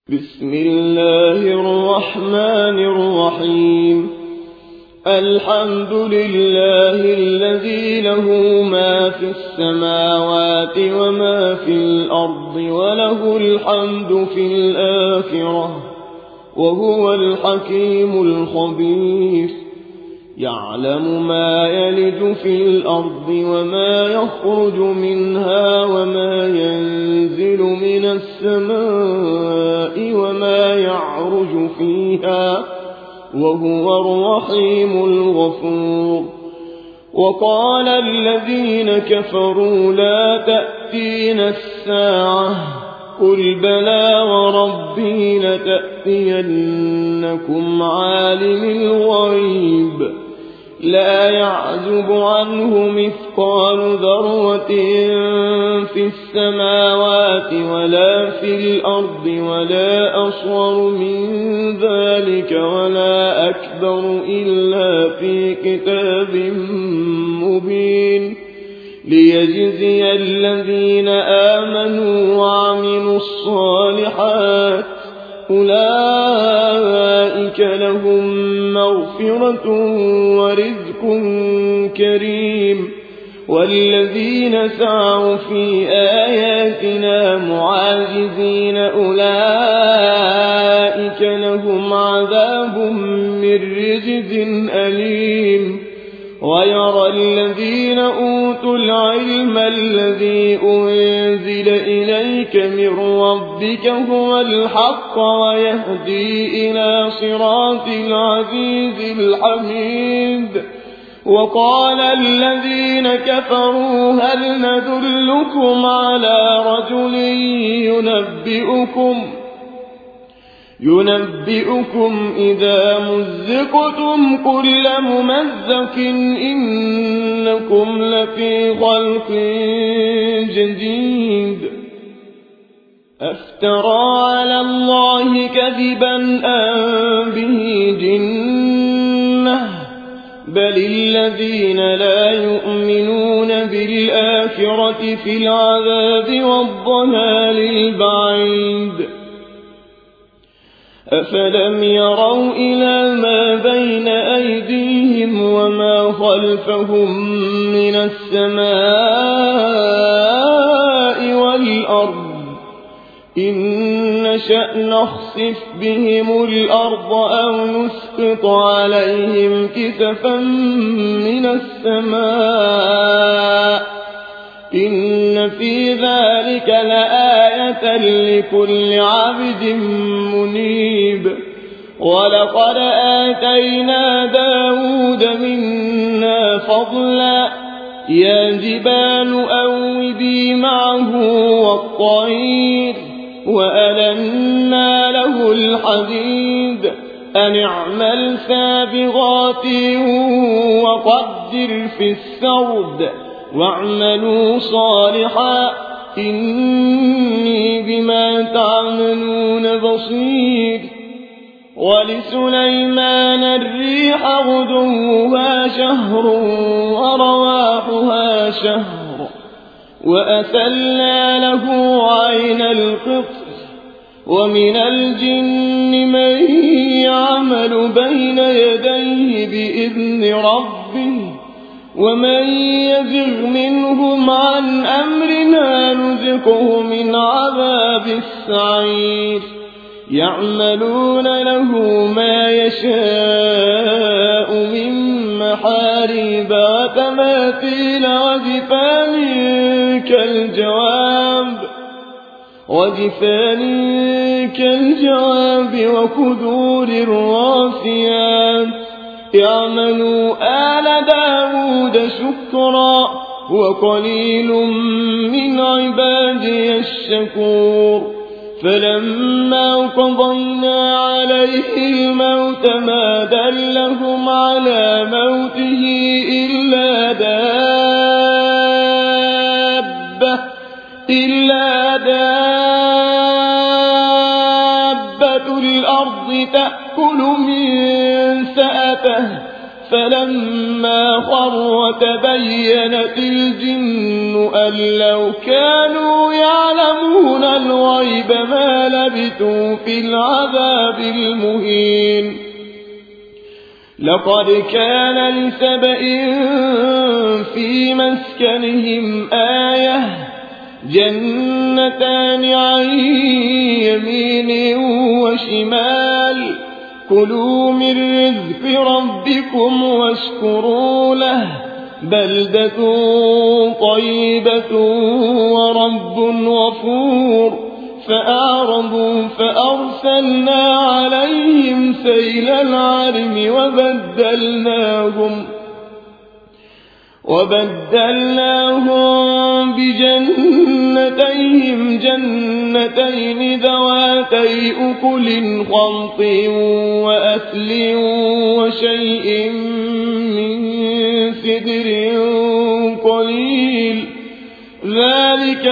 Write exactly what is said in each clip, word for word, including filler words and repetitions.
بسم الله الرحمن الرحيم. الحمد لله الذي له ما في السماوات وما في الأرض وله الحمد في الآخرة وهو الحكيم الخبير. يعلم ما يلج في الأرض وما يخرج منها وما ينزل من السماء وما يعرج فيها وهو الرحيم الغفور. وقال الذين كفروا لا تأتينا الساعة قل بلى وربي لتأتينكم عالم الغيب لا يعزب عنه مثقال ذرة في السماوات ولا في الأرض ولا أصغر من ذلك ولا أكبر إلا في كتاب مبين ليجزي الذين آمنوا وعملوا الصالحات أولئك لهم مغفرة ورزق كريم. والذين سعوا في آياتنا معاجزين أولئك لهم عذاب من رجز أليم. ويرى الذين أوتوا العلم الذي أنزل إليك من ربك هو الحق ويهدي إلى صراط العزيز الحميد. وقال الذين كفروا هل ندلكم على رجل ينبئكم ينبئكم إذا مزقتم كل ممزق إنكم لفي خلق جديد. أفترى على الله كذبا أم به جنة بل الذين لا يؤمنون بالآخرة في العذاب والضلال البعيد. أفلم يروا إلى ما بين أيديهم وما خلفهم من السماء والأرض إن نشأ نخسف بهم الأرض أو نسقط عليهم كسفا من السماء إن في ذلك لآية لكل عبد منيب. ولقد آتينا داود منا فضلا يا جبال أوبي معه والطير وألنا له الحديد أن اعمل سابغات وقدر في السرد واعملوا صالحا إني بما تعملون بصير. ولسليمان الريح غدوها شهر ورواحها شهر وأسلنا له عين القطر ومن الجن من يعمل بين يديه بإذن ربه ومن يزغ منهم عن أمرنا نذقه من عذاب السعير. يعملون له ما يشاء من محاريب وتماثيل وجفان كالجواب وجفان كالجواب وقدور الراسيات. اعملوا آل داود شكرا وقليل من عبادي الشكور. فلما قضينا عليه الموت ما دلهم على موته إلا دابة إلا دابة الأرض تأكل من سأته فلما خر تبينت الجن أن لو كانوا يعلمون الغيب ما لبثوا في العذاب المهين لقد كان لسبإ في مسكنهم آية جنتان عن يمين وشمال كلوا من رزق ربكم واشكروا له بلدة طيبة ورب غفور فأعرضوا فأرسلنا عليهم سيل العرم وبدلناهم وبدلناهم بجنتيهم جنتين ذواتي أكل خمط وأثل وشيء من سدر قليل ذلك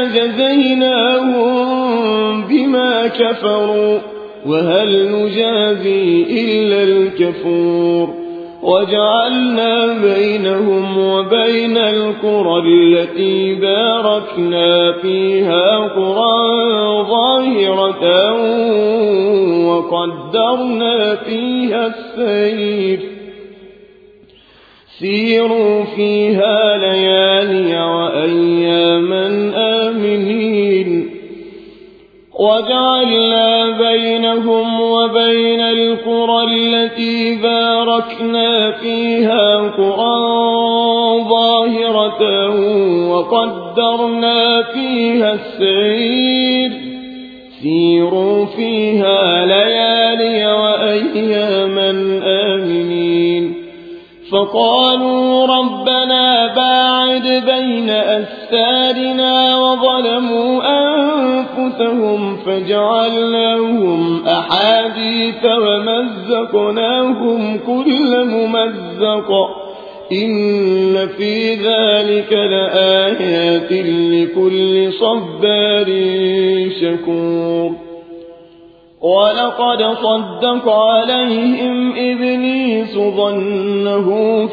جزيناهم بما كفروا وهل نجازي إلا الكفور وجعلنا بينهم وبين القرى التي باركنا فيها قرى ظاهرة وقدرنا فيها السير سيروا فيها ليالي وأياما آمنين وجعلنا بينهم وبين القرى التي باركنا فيها قرى ظاهرة وقدرنا فيها السير سيروا فيها ليالي وأياما آمنين فقالوا ربنا باعد بين أسفارنا وظلموا أنفسهم فجعلناهم أحاديث ومزقناهم كل ممزق إن في ذلك لآيات لكل صبار شكور ولقد صدق عليهم إبليس ظنه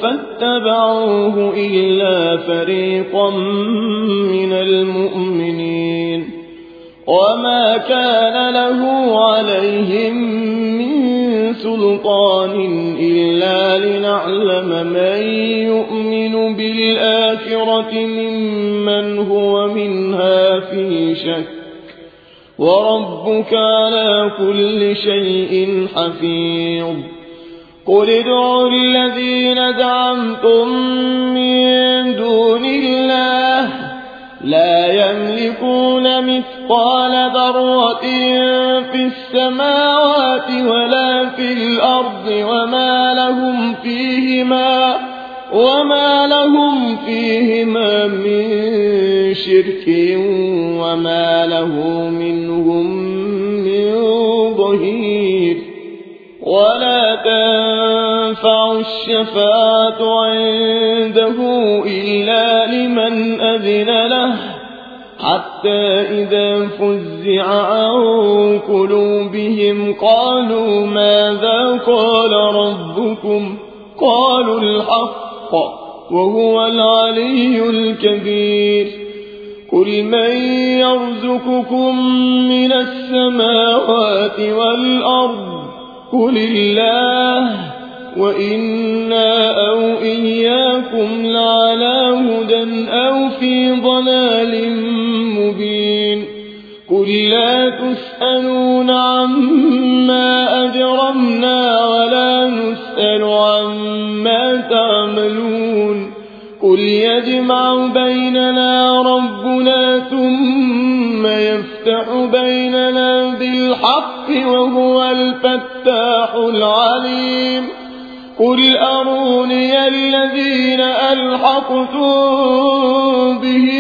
فاتبعوه إلا فريقا من المؤمنين وما كان له عليهم من سلطان إلا لنعلم من يؤمن بالآخرة ممن هو منها في شك وربك على كل شيء حفيظ قل ادعوا الذين زعمتم من دون الله لا يملكون مثقال ذرة في السماوات ولا في الأرض وما لهم فيهما وما لهم فيهما من شرك وما له منهم من ظهير ولا تنفع الشفاعة عنده إلا لمن أذن له حتى إذا فزع عن قلوبهم قالوا ماذا قال ربكم قالوا الحق وهو العلي الكبير قل من يرزقكم من السماوات والأرض قل الله وإنا أو إياكم لعلى هدى أو في ضلال مبين قل لا تسألون عما أجرمنا ولا نسأل عما تعملون قل يجمع بيننا ربنا ثم يفتح بيننا بالحق وهو الفتاح العليم قل أروني الذين ألحقتم به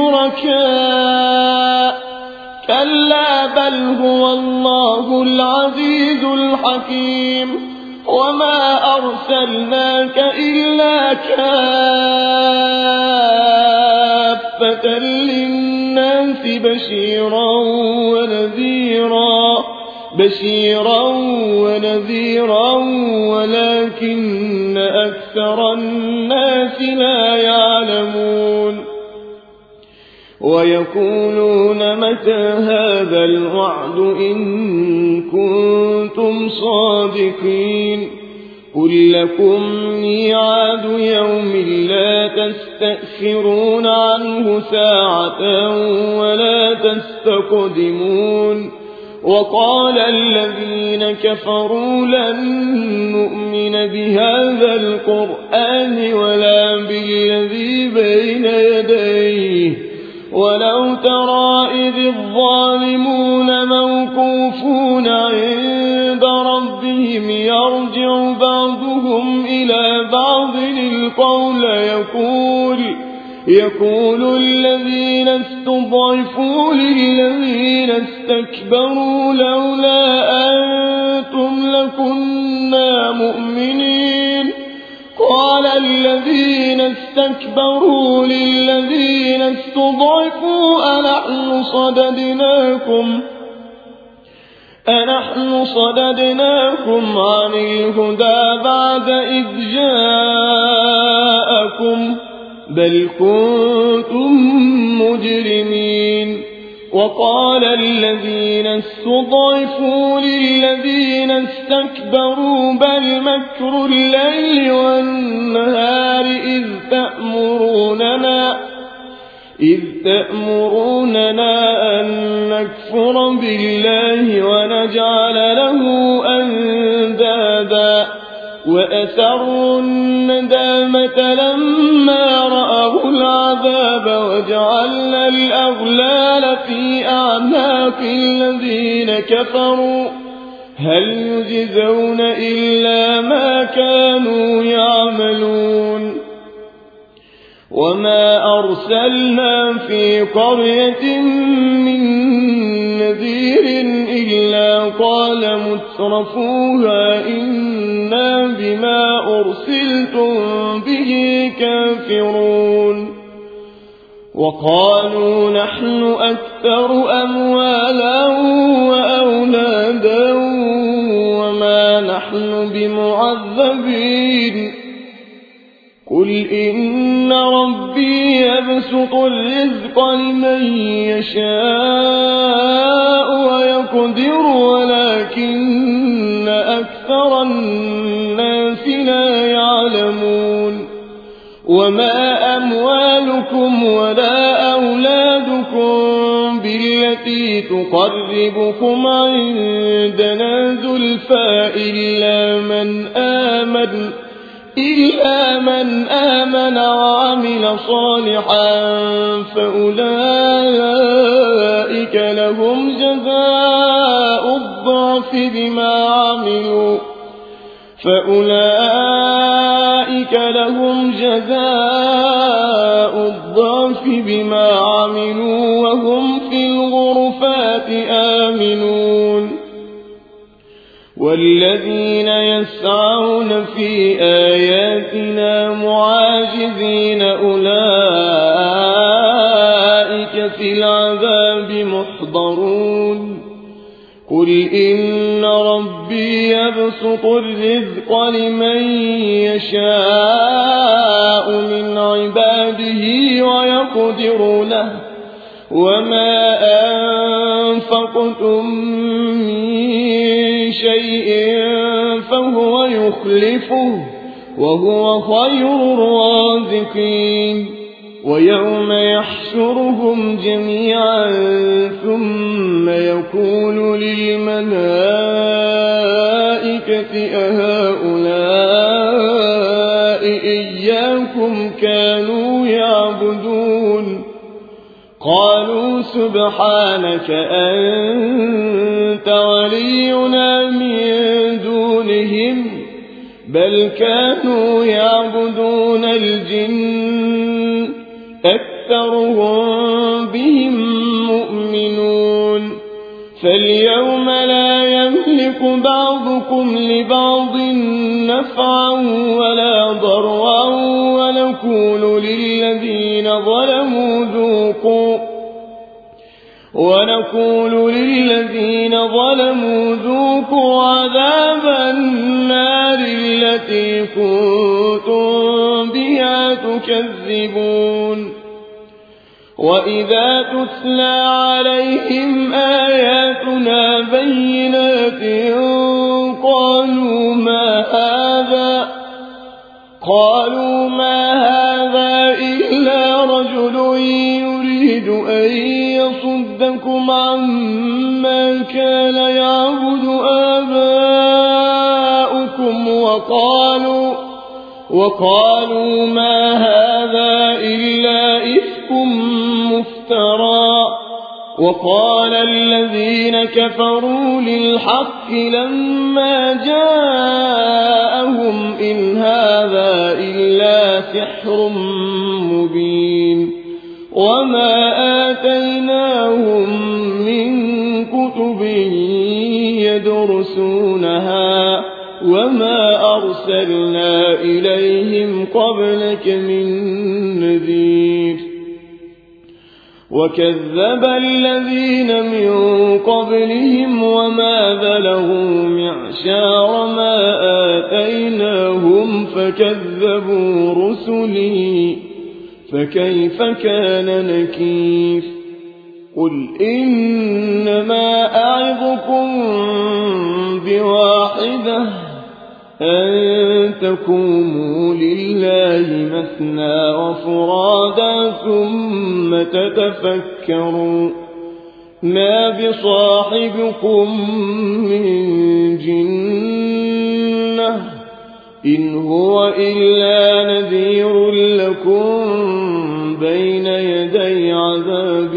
شركاء كلا بل هو الله العزيز الحكيم وما أرسلناك إلا كافة للناس بشيرا ونذيرا بشيرا ونذيرا ولكن أكثر الناس لا يعلمون ويقولون متى هذا الوعد إن كنتم صادقين قل لكم ميعاد يوم لا تستأخرون عنه ساعة ولا تستقدمون وقال الذين كفروا لن نؤمن بهذا القرآن ولا بالذي بين يديه ولو ترى إذ الظالمون موقوفون عند ربهم يرجع بعضهم إلى بعض القول يقول يقول الذين استضعفوا للذين استكبروا لولا أنتم لكنا مؤمنين قال الذين استكبروا للذين استضعفوا أنحن صددناكم أنحن صددناكم عن الهدى بعد إذ جاءكم بل كنتم مجرمين وقال الذين استضعفوا للذين استكبروا بل مكر الليل والنهار إذ تأمروننا إذ تأمروننا أن نكفر بالله ونجعل له أندادا وأسروا الندامة لما رأوا العذاب وجعلنا الأغلال في أعناق الذين كفروا هل يجزون إلا ما كانوا يعملون وما أرسلنا في قرية من نذير إلا قال مترفوها إنا بما أرسلتم به كافرون وقالوا نحن أكثر أموالا وأولادا وما نحن بمعذبين قل إن ربي يبسط الرزق لمن يشاء ويقدر ولكن أكثر الناس لا يعلمون وما أموالكم ولا أولادكم بالتي تقربكم عندنا زلفى إلا من آمن إلا من آمن وعمل صالحا فأولئك لهم جزاء الضعف بما عملوا فأولئك لهم جزاء الضعف بما عملوا وهم في الغرفات آمنون والذين يسعون في آياتنا معاجزين أولئك في العذاب محضرون قل إن ربي يبسط الرزق لمن يشاء من عباده ويقدر له وما أنفقتم من شيء فهو يخلفه وهو خير الرازقين ويوم يحشرهم جميعا ثم يقول للملائكة أهؤلاء إياكم كانوا يعبدون قالوا سبحانك أنت ولينا من دونهم بل كانوا يعبدون الجن أكثرهم بهم مؤمنون فاليوم لا يملك بعضكم لبعض نفعا ولا ضرا ونقول للذين ظلموا ذوقوا ونقول للذين ظلموا ذوقوا عذاب النار التي كنتم بها تكذبون وإذا تتلى عليهم آياتنا بينات قالوا ما هذا قالوا ما هذا إلا رجل يريد أن يصدكم عما كان يعبد آباؤكم وقالوا وقالوا ما هذا إلا إفك مفترى وقال الذين كفروا للحق لما جاءهم إن هذا إلا سحر مبين وما آتيناهم من كتب يدرسونها وما أرسلنا إليهم قبلك من نذير وكذب الذين من قبلهم وما بلغوا معشار ما آتيناهم فكذبوا رسلي فكيف كان نكير قل إنما أعظكم بواحدة أن تقوموا لله مثنى وفرادا ثم تتفكروا ما بصاحبكم من جنة إن هو إلا نذير لكم بين يدي عذاب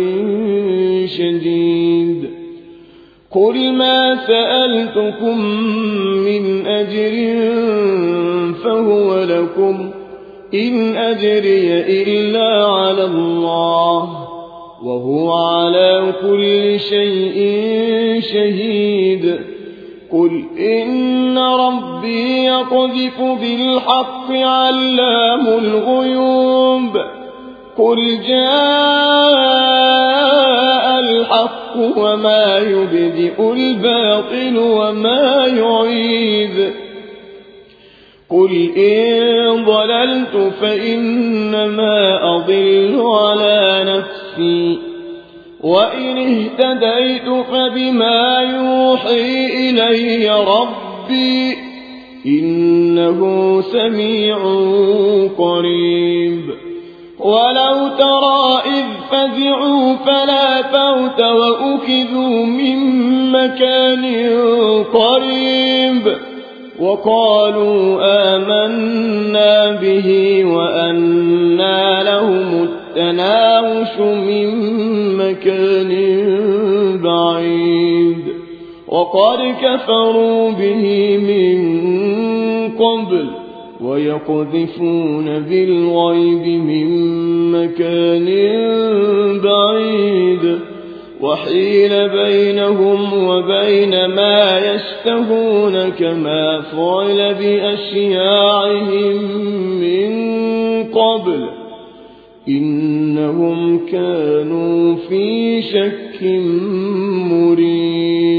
شديد قل ما سألتكم من أجر فهو لكم إن أجري إلا على الله وهو على كل شيء شهيد قل إن ربي يقذف بالحق علام الغيوب قل جاء الحق وما يبدئ الباطل وما يعيد قل إن ضللت فإنما أضل على نفسي وإن اهتديت فبما يوحي إلي ربي إنه سميع قريب ولو ترى إذ فزعوا فلا فوت وأخذوا من مكان قريب وقالوا آمنا به وأنى لهم التناوش من مكان بعيد وقد كفروا به من قبل ويقذفون بالغيب من مكان بعيد وحيل بينهم وبين ما يشتهون كما فعل بأشياعهم من قبل إنهم كانوا في شك مريب